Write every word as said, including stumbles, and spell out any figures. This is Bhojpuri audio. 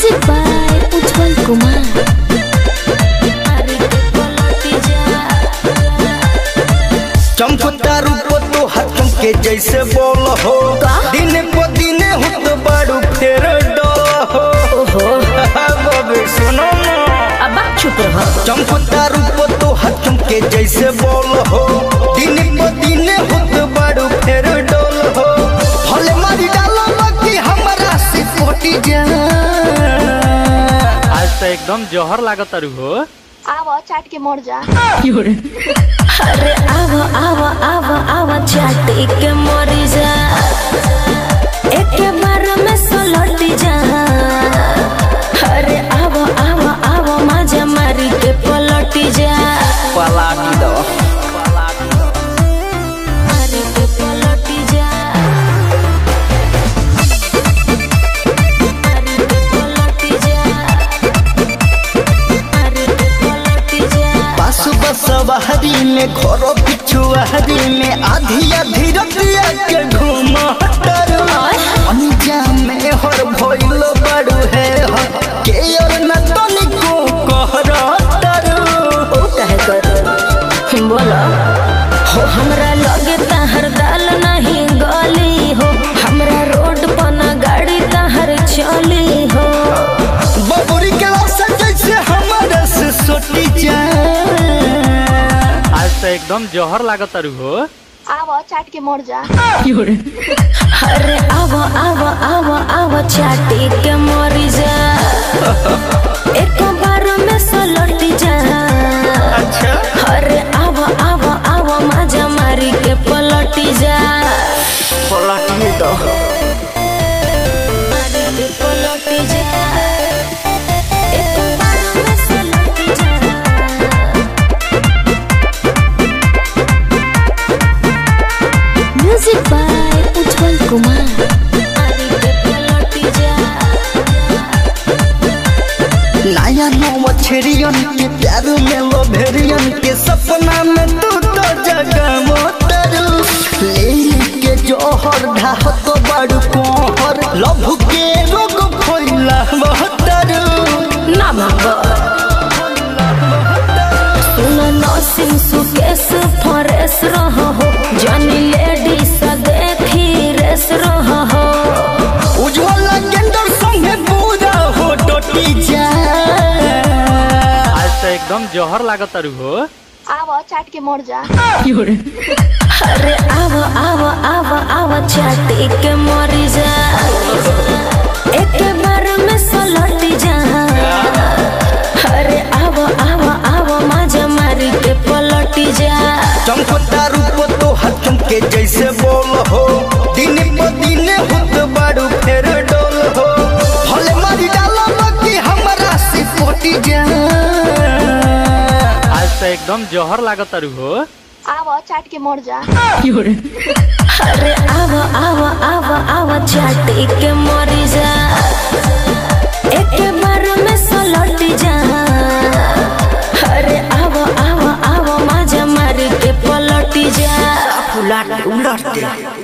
Music by Ujjwal Kumar. चमकता रूप तो हाथों के जैसे बोल हो, दिन को दिन हुत बारू फेर डोल हो। ओहो सुनो ना, अब चुप रहो। चमकता रूप तो हाथों के जैसे बोल हो, दिन को दिन हुत बारू फेर डोल हो। भले मारी डालो बाकी हमारा से कोटी जा। आज तो एकदम जहर लागत हो। आवो चाट के मर जा। अरे आवो आवो आवो आवो चाट के मरी जा, एक बार में सलटी जा। अरे आवो आवो आवो मजा मारी के पलटी जा। पलाटी दो मारी के पलटी जा, मारी के पलटी जा, मारी के पलटी जा। बस बस बहरी में खोरो पिछुआरी में आधी आधी रतिया के घूम हटरू। अनजा में हर भइल बड़ू है के और न तनिको कहरा तरू। ओ कहे कर बोलो हो, हमरा लगे तहर दाल नहीं गली हो, हमरा रोड पर ना गाड़ी तहर चली हो। बबुरी के लाशा जैसे हमारे से सोटी जा। आज तो एकदम जहर लागत हो। आवो चाट के मर जा। अरे आवो आवो आवो आवो चाटी के मरी जा, एक बार में सलटी जा। अच्छा अरे आवो आवो आवो मजा मारी के पलटी जा। पलाटी दो मारी के पलटी जा, एक बार में सलटी जा। Music by Ujjwal Kumar. मारी के पलटी जा, नया नौ छेरियन के प्यार में लो भेरियन के सपना में तू तो जगह मोतरू। ले के जोहर ढाह तो बड़ू कोहर लभ के रोग खोइला मोतरू। ना भगवा सुनो नौसिम सुकेश फरेस रहो हो, जानी लेडीज देखी रेस रहो हो। उज्जवल गेंदर संगे पूरा हो टोटी जा। आज तो एकदम जहर लागत हो। आवो चाट के मर जा। अरे आवो आवो आवो आवो चाटी के मरी जा, एक बार में सलटी जा। अरे आवो आवो आवो मजा मारी के पलटी जा। चमकता रूप तो हाथों के जैसे बोल हो, दिन को दिन हुत बारू फेर डोल हो। भले मारी डालो बाकी हमारा से कोटी जा। आज तो एकदम जहर लागत हो। आवो चाट के मर जा। अरे आवो आवो आवो आवो चाटी के मरी जा, एक बार में सलटी जा। अरे आवो आवो आवो मजा मारी के पलटी जा। उलट उलट